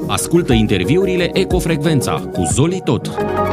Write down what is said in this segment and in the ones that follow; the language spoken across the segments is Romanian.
Ascultă interviurile Ecofrecvența cu Zoli Tot.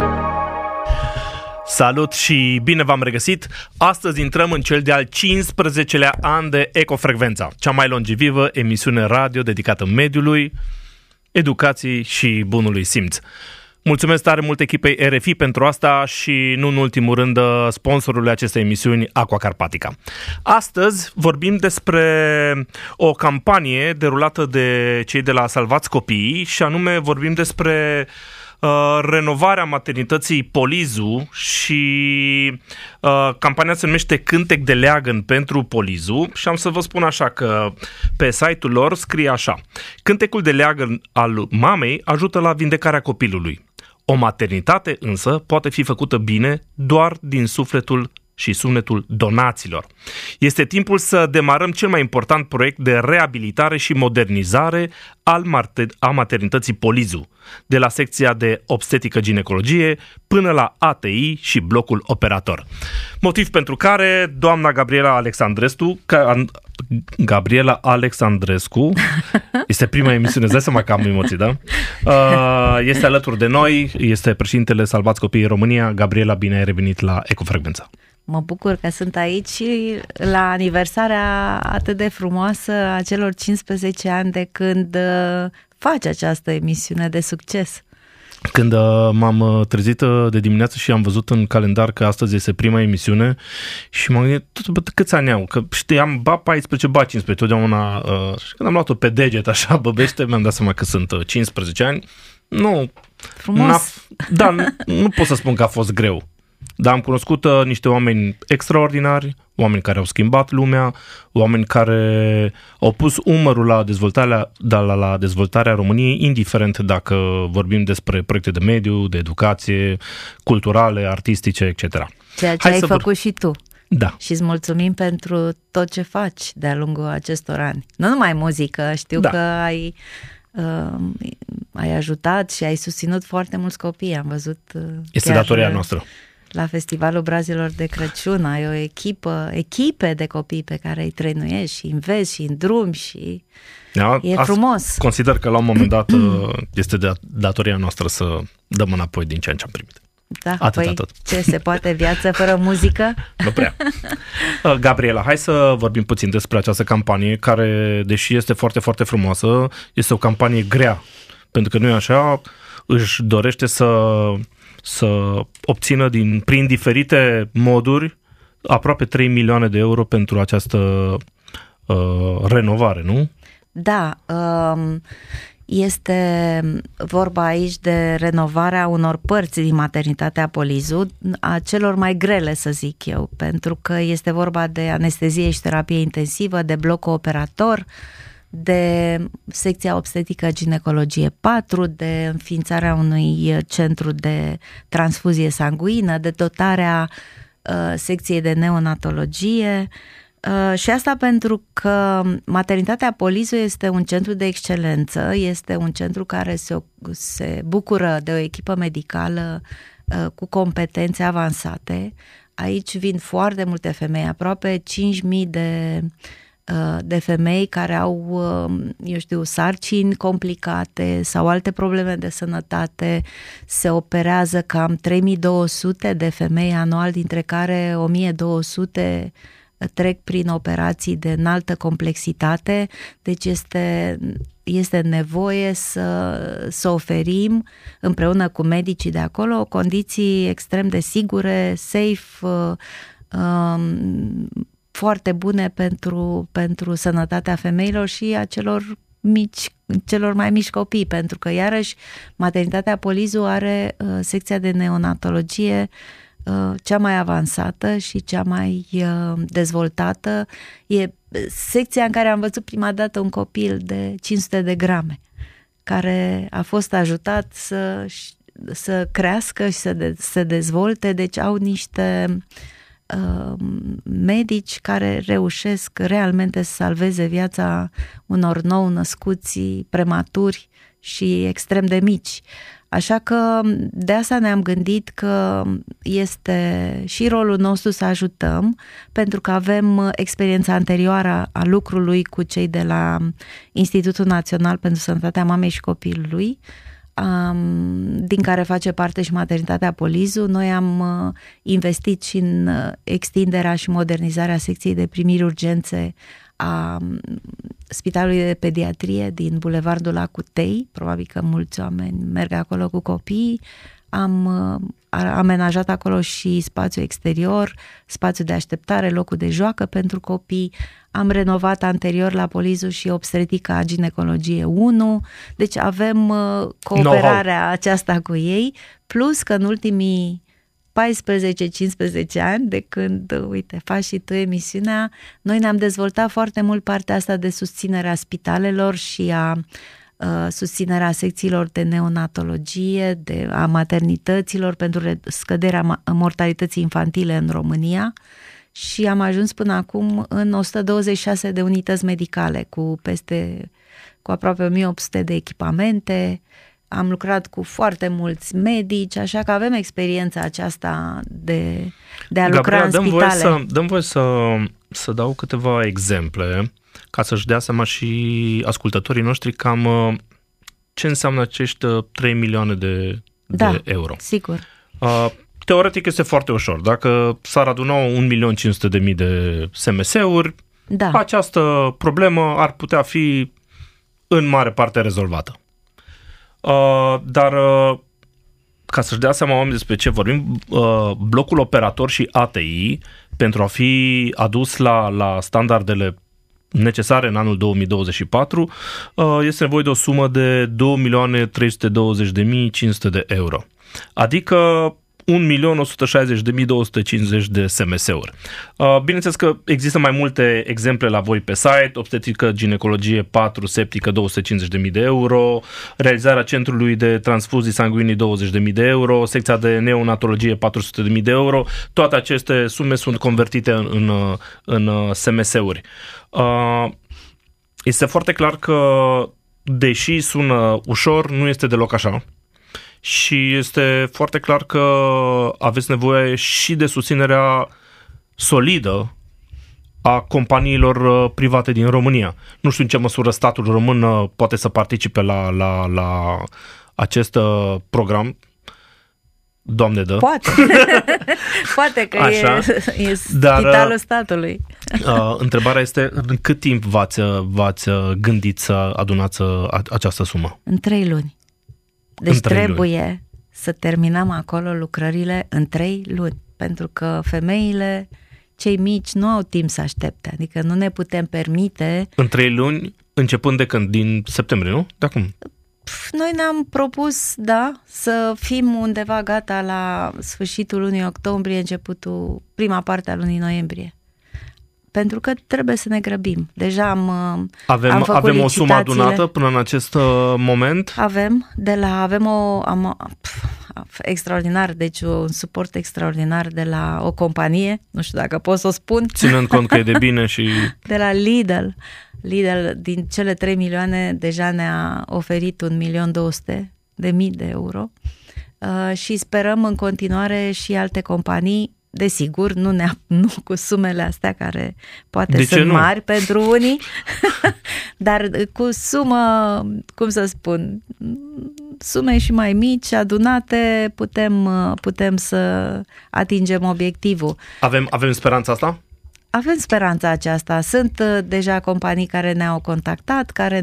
Salut și bine v-am regăsit! Astăzi intrăm în cel de-al 15-lea an de Ecofrecvența, cea mai longevivă emisiune radio dedicată mediului, educației și bunului simț. Mulțumesc tare mult echipei RFI pentru asta și, nu în ultimul rând, sponsorului acestei emisiuni, Aqua Carpatica. Astăzi vorbim despre o campanie derulată de cei de la Salvați Copiii și anume vorbim despre renovarea maternității Polizu și campania se numește Cântec de leagăn pentru Polizu și am să vă spun așa că pe site-ul lor scrie așa: cântecul de leagăn al mamei ajută la vindecarea copilului. O maternitate însă poate fi făcută bine doar din sufletul și sunetul donaților. Este timpul să demarăm cel mai important proiect de reabilitare și modernizare a maternității Polizu, de la secția de obstetrică-ginecologie până la ATI și blocul operator. Motiv pentru care doamna Gabriela Alexandrescu, este prima emisiune, îți dai seama că am emoții, da? Este alături de noi, este președintele Salvați Copiii România. Gabriela, bine ai revenit la Ecofrecvența. Mă bucur că sunt aici și la aniversarea atât de frumoasă a celor 15 ani de când faci această emisiune de succes. Când m-am trezit de dimineață și am văzut în calendar că astăzi este prima emisiune și m-am gândit, câți ani am? Că știam, ba 14, ba 15, totdeauna, și când am luat-o pe deget așa, băbește, mi-am dat seama că sunt 15 ani. Nu, frumos. Nu pot să spun că a fost greu. Dar am cunoscut niște oameni extraordinari, oameni care au schimbat lumea, oameni care au pus umărul la dezvoltarea României, indiferent dacă vorbim despre proiecte de mediu, de educație, culturale, artistice, etc. Ceea ce ai făcut și tu. Da. Și îți mulțumim pentru tot ce faci de-a lungul acestor ani. Nu numai muzică, știu că ai ajutat și ai susținut foarte mulți copii, am văzut. Este datoria noastră. La Festivalul Brazilor de Crăciun ai o echipe de copii pe care îi trăinuiești și înveți și îndrumi și e frumos. Consider că la un moment dat este datoria noastră să dăm înapoi din ceea ce am primit. Da, atât. Ce se poate viață fără muzică? Nu prea. Gabriela, hai să vorbim puțin despre această campanie care, deși este foarte, foarte frumoasă, este o campanie grea, pentru că nu e așa, își dorește să obțină prin diferite moduri aproape 3 milioane de euro pentru această renovare, nu? Da, este vorba aici de renovarea unor părți din maternitatea Polizu, a celor mai grele, să zic eu, pentru că este vorba de anestezie și terapie intensivă, de bloc operator, de secția obstetrică-ginecologie 4, de înființarea unui centru de transfuzie sanguină, de dotarea secției de neonatologie și asta pentru că maternitatea Polizu este un centru de excelență, este un centru care se bucură de o echipă medicală cu competențe avansate. Aici vin foarte multe femei, aproape 5.000 de femei care au, sarcini complicate sau alte probleme de sănătate. Se operează cam 3200 de femei anual, dintre care 1200 trec prin operații de înaltă complexitate, deci este nevoie să oferim împreună cu medicii de acolo condiții extrem de sigure, safe, foarte bune pentru sănătatea femeilor și a celor mai mici copii, pentru că iarăși maternitatea Polizu are secția de neonatologie cea mai avansată și cea mai dezvoltată. E secția în care am văzut prima dată un copil de 500 de grame care a fost ajutat să crească și să se dezvolte, deci au niște medici care reușesc realmente să salveze viața unor nou născuți prematuri și extrem de mici. Așa că de asta ne-am gândit că este și rolul nostru să ajutăm, pentru că avem experiența anterioară a lucrului cu cei de la Institutul Național pentru Sănătatea Mamei și Copilului, din care face parte și maternitatea Polizu. Noi am investit și în extinderea și modernizarea secției de primiri urgențe a Spitalului de Pediatrie din Bulevardul Acutei. Probabil că mulți oameni merg acolo cu copiii. Am amenajat acolo și spațiu exterior, spațiu de așteptare, locul de joacă pentru copii. Am renovat anterior la Polizu și obstetrica ginecologie 1, deci avem cooperarea aceasta cu ei, plus că în ultimii 14-15 ani, de când, uite, faci și tu emisiunea, noi ne-am dezvoltat foarte mult partea asta de susținere a spitalelor și a susținerea secțiilor de neonatologie, a maternităților pentru scăderea mortalității infantile în România și am ajuns până acum în 126 de unități medicale cu aproape 1800 de echipamente. Am lucrat cu foarte mulți medici, așa că avem experiența aceasta de a lucra în spitale. Dăm voie să dau câteva exemple ca să-și dea seama și ascultătorii noștri cam ce înseamnă acești 3 milioane de euro. Sigur. Teoretic este foarte ușor. Dacă s-ar aduna 1.500.000 de SMS-uri, această problemă ar putea fi în mare parte rezolvată. Dar ca să-și dea seama oamenii despre ce vorbim, blocul operator și ATI, pentru a fi adus la standardele necesare în anul 2024, este nevoie de o sumă de 2.320.500 de euro. Adică 1.160.250 de SMS-uri. Bineînțeles că există mai multe exemple la voi pe site: obstetrică, ginecologie 4, septică 250.000 de euro, realizarea centrului de transfuzii sanguinii 20.000 de euro, secția de neonatologie 400.000 de euro. Toate aceste sume sunt convertite în SMS-uri. Este foarte clar că, deși sună ușor, nu este deloc așa. Și este foarte clar că aveți nevoie și de susținerea solidă a companiilor private din România. Nu știu în ce măsură statul român poate să participe la acest program. Doamne dă. Poate că e spitalul statului. Întrebarea este, în cât timp v-ați gândit să adunați această sumă? În 3 luni. Deci trebuie să terminăm acolo lucrările în 3 luni, pentru că femeile, cei mici, nu au timp să aștepte, adică nu ne putem permite. În 3 luni, începând de când? Din septembrie, nu? De acum? Noi ne-am propus, să fim undeva gata la sfârșitul lunii octombrie, prima parte a lunii noiembrie. Pentru că trebuie să ne grăbim. Deja am făcut avem o sumă adunată până în acest moment? Avem extraordinar, deci un suport extraordinar de la o companie, nu știu dacă pot să o spun. Ținând cont că e de bine și... De la Lidl. Lidl, din cele 3 milioane, deja ne-a oferit 1.200.000 de euro și sperăm în continuare și alte companii. Desigur, nu cu sumele astea care poate sunt mari pentru unii, dar cu sumă, cum să spun, sume și mai mici, adunate, putem să atingem obiectivul. Avem speranța asta? Avem speranța aceasta. Sunt deja companii care ne-au contactat, care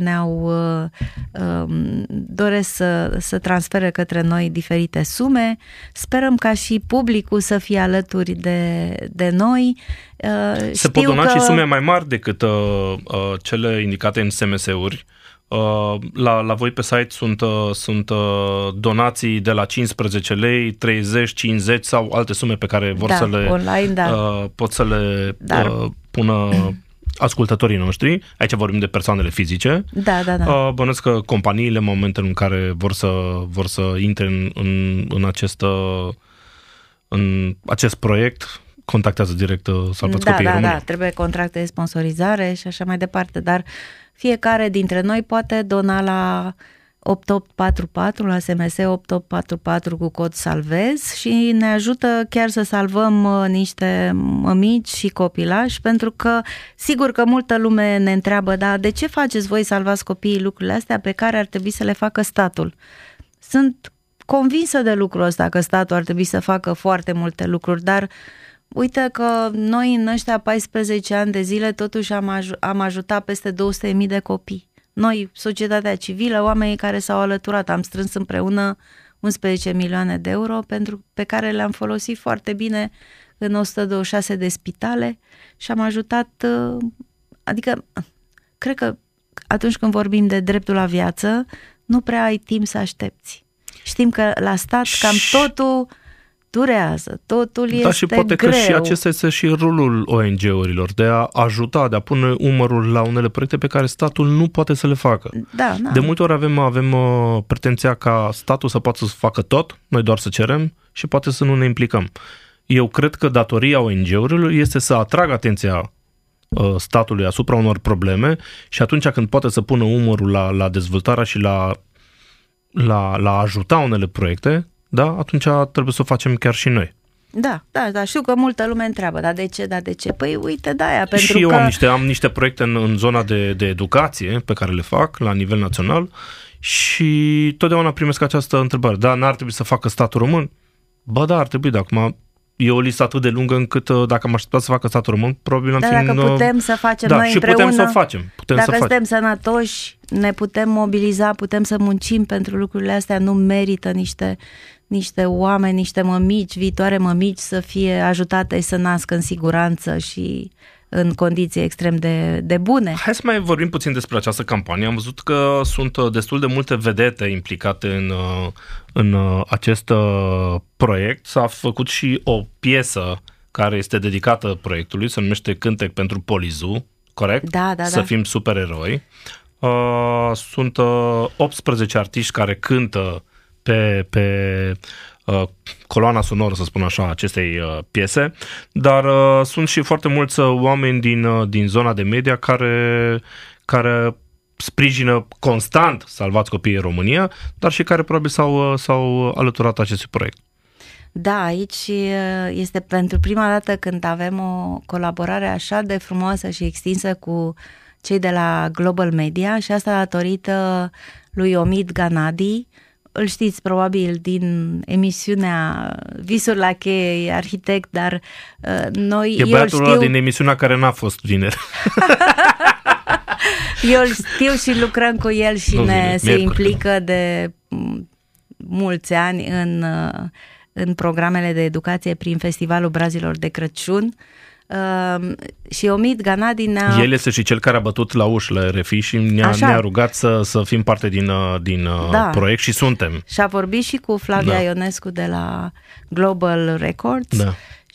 doresc să transfere către noi diferite sume. Sperăm ca și publicul să fie alături de noi. Se pot dona și sume mai mari decât cele indicate în SMS-uri. La voi pe site sunt donații de la 15 lei, 30, 50 sau alte sume pe care vor să le online, pot să le pună ascultătorii noștri. Aici vorbim de persoanele fizice. Da. Bănuiesc că companiile, în momentul în care vor să intre în acest proiect, contactează direct Salvați Copiii România. Trebuie contracte de sponsorizare și așa mai departe, dar fiecare dintre noi poate dona 8844, la SMS 8844 cu cod salvez și ne ajută chiar să salvăm niște mămici și copilași, pentru că sigur că multă lume ne întreabă, dar de ce faceți voi, salvați copiii, lucrurile astea pe care ar trebui să le facă statul? Sunt convinsă de lucrul ăsta, că statul ar trebui să facă foarte multe lucruri, dar uite că noi în ăștia 14 ani de zile totuși am ajutat peste 200.000 de copii. Noi, societatea civilă, oamenii care s-au alăturat, am strâns împreună 11 milioane de euro pe care le-am folosit foarte bine în 126 de spitale și am ajutat, adică cred că atunci când vorbim de dreptul la viață, nu prea ai timp să aștepți. Știm că la stat cam totul durează, totul este greu. Da, și poate că și acesta este și rolul ONG-urilor, de a ajuta, de a pune umărul la unele proiecte pe care statul nu poate să le facă. Da. De multe ori avem pretenția ca statul să poată să facă tot, noi doar să cerem și poate să nu ne implicăm. Eu cred că datoria ONG-urilor este să atragă atenția statului asupra unor probleme și atunci când poate să pună umărul la dezvoltarea și la a ajuta unele proiecte, da, atunci trebuie să o facem chiar și noi. Da, știu că multă lume întreabă, dar de ce? Păi uite, de-aia, pentru și eu am niște proiecte în zona de educație pe care le fac la nivel național și totdeauna primesc această întrebare. Da, n-ar trebui să facă statul român? Ba da, ar trebui, dar acum e o listă atât de lungă încât dacă am așteptat să facă statul român, probabil am fi... Dacă putem să facem noi și împreună, putem să o facem. Dacă suntem sănătoși, ne putem mobiliza, putem să muncim pentru lucrurile astea, nu merită niște oameni, niște mămici, viitoare mămici să fie ajutate să nască în siguranță și în condiții extrem de bune. Hai să mai vorbim puțin despre această campanie. Am văzut că sunt destul de multe vedete implicate în acest proiect. S-a făcut și o piesă care este dedicată proiectului, se numește Cântec pentru Polizu, corect? Da. Să fim supereroi. Sunt 18 artiști care cântă pe coloana sonoră, să spun așa, acestei piese, dar sunt și foarte mulți oameni din zona de media care sprijină constant Salvați Copiii în România, dar și care probabil s-au alăturat acestui proiect. Da, aici este pentru prima dată când avem o colaborare așa de frumoasă și extinsă cu cei de la Global Media și asta datorită lui Omid Ganadi. Îl știți probabil din emisiunea Visuri la cheie, e arhitect, dar E băiatul ăla din emisiunea care n-a fost vineri. Eu îl știu și lucrăm cu el și se implică de mulți ani în programele de educație prin Festivalul Brazilor de Crăciun. Și Omid Ganadi El este și cel care a bătut la ușă la RFI și ne-a rugat să fim parte din proiect și suntem. Și a vorbit și cu Flavia Ionescu de la Global Records. Da.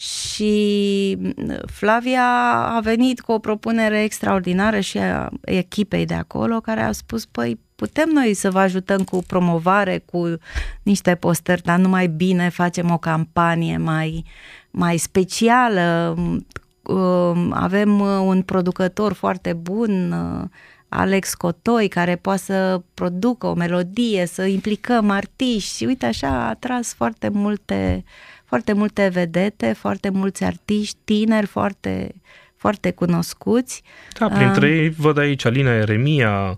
Și Flavia a venit cu o propunere extraordinară și a echipei de acolo, care a spus, păi putem noi să vă ajutăm cu promovare, cu niște postări, dar numai bine facem o campanie mai specială. Avem un producător foarte bun, Alex Cotoi, care poate să producă o melodie, să implicăm artiști și uite așa a atras foarte multe vedete, foarte mulți artiști tineri, foarte, foarte cunoscuți. Da, printre ei văd aici Alina Eremia,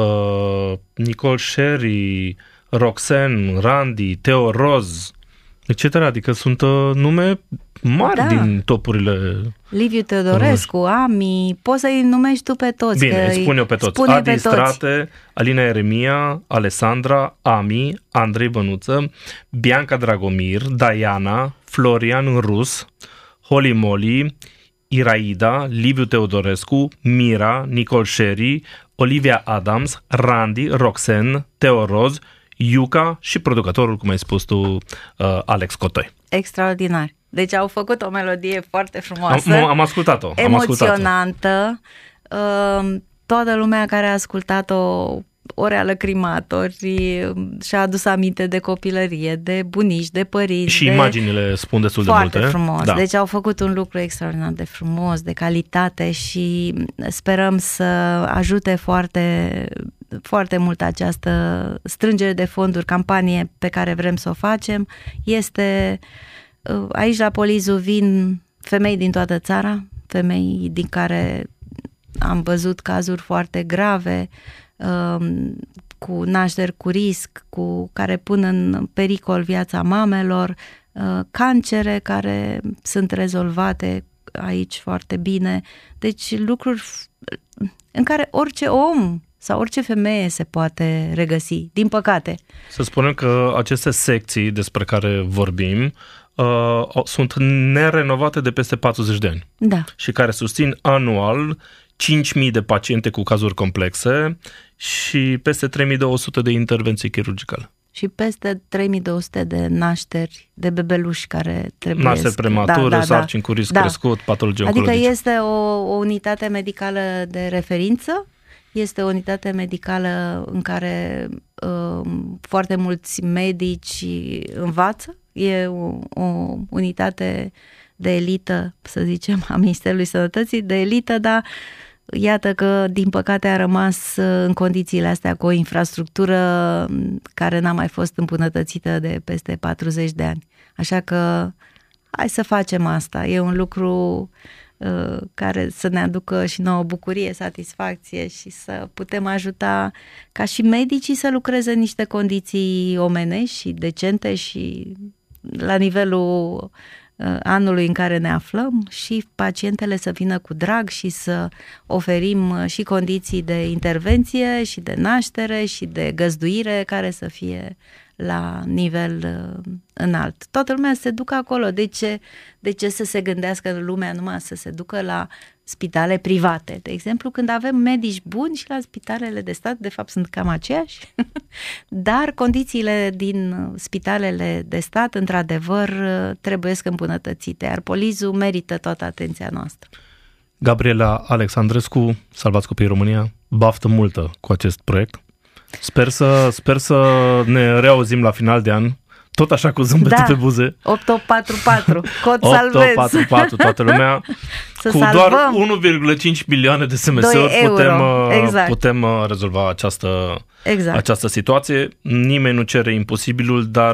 Nicole Sherry, Roxanne, Randy, Teo Roz, etc. Adică sunt nume mari din topurile... Liviu Teodorescu, Ami, poți să-i numești tu pe toți. Bine, îi spun eu pe toți. Adi Strate, Alina Eremia, Alessandra, Ami, Andrei Bănuță, Bianca Dragomir, Diana, Florian Rus, Holly Molly, Iraida, Liviu Teodorescu, Mira, Nicole Sherry, Olivia Adams, Randy, Roxanne, Teo Roz, Iuca și producătorul, cum ai spus tu, Alex Cotoi. Extraordinar. Deci au făcut o melodie foarte frumoasă. Am ascultat-o. Emoționantă. Toată lumea care a ascultat-o ori a lăcrimat, ori și-a adus aminte de copilărie, de bunici, de părinți. Și imaginile spun destul de multe. Foarte frumos. Da. Deci au făcut un lucru extraordinar de frumos, de calitate și sperăm să ajute foarte foarte mult această strângere de fonduri, campanie pe care vrem să o facem. Este, aici la Polizu vin femei din toată țara, femei din care am văzut cazuri foarte grave, cu nașteri cu risc, care pun în pericol viața mamelor, cancere care sunt rezolvate aici foarte bine. Deci lucruri în care orice om sau orice femeie se poate regăsi, din păcate. Să spunem că aceste secții despre care vorbim sunt nerenovate de peste 40 de ani. Da. Și care susțin anual 5.000 de paciente cu cazuri complexe și peste 3.200 de intervenții chirurgicale. Și peste 3.200 de nașteri de bebeluși care trebuie... Nașteri premature, sarcini cu risc crescut, patologii oncologice. Adică este o unitate medicală de referință, este o unitate medicală în care foarte mulți medici învață, e o unitate de elită, să zicem, a Ministerului Sănătății, de elită, dar iată că, din păcate, a rămas în condițiile astea cu o infrastructură care n-a mai fost îmbunătățită de peste 40 de ani. Așa că hai să facem asta. E un lucru care să ne aducă și nouă bucurie, satisfacție și să putem ajuta ca și medicii să lucreze în niște condiții omenești și decente și la nivelul anului în care ne aflăm și pacientele să vină cu drag și să oferim și condiții de intervenție și de naștere și de găzduire care să fie la nivel înalt. Toată lumea se ducă acolo. De ce să se gândească lumea numai să se ducă la spitale private? De exemplu, când avem medici buni și la spitalele de stat, de fapt sunt cam aceiași, dar condițiile din spitalele de stat, într-adevăr, trebuie să îmbunătățite, iar Polizu merită toată atenția noastră. Gabriela Alexandrescu, Salvați Copiii România, baftă multă cu acest proiect. Sper să ne reauzim la final de an, tot așa cu zâmbetul pe buze. 8844, cod salvez. 8844, toată lumea. Cu doar 1,5 milioane de SMS-uri putem rezolva această situație. Nimeni nu cere imposibilul, dar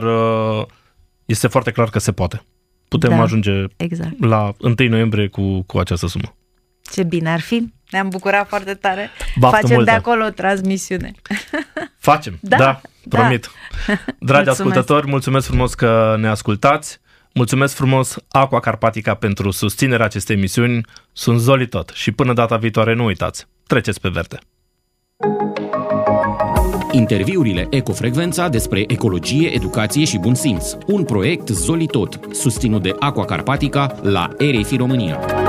este foarte clar că se poate. Putem ajunge la 1 noiembrie cu această sumă. Ce bine ar fi. Ne-am bucurat foarte tare. Baftă Facem de acolo o transmisiune. Facem, da, promit. Dragi ascultători, mulțumesc frumos că ne ascultați. Mulțumesc frumos Aqua Carpatica pentru susținerea acestei emisiuni. Sunt Zoli Tot și până data viitoare nu uitați, treceți pe verde. Interviurile Ecofrecvența despre ecologie, educație și bun simț. Un proiect Zoli Tot, susținut de Aqua Carpatica la RFI România.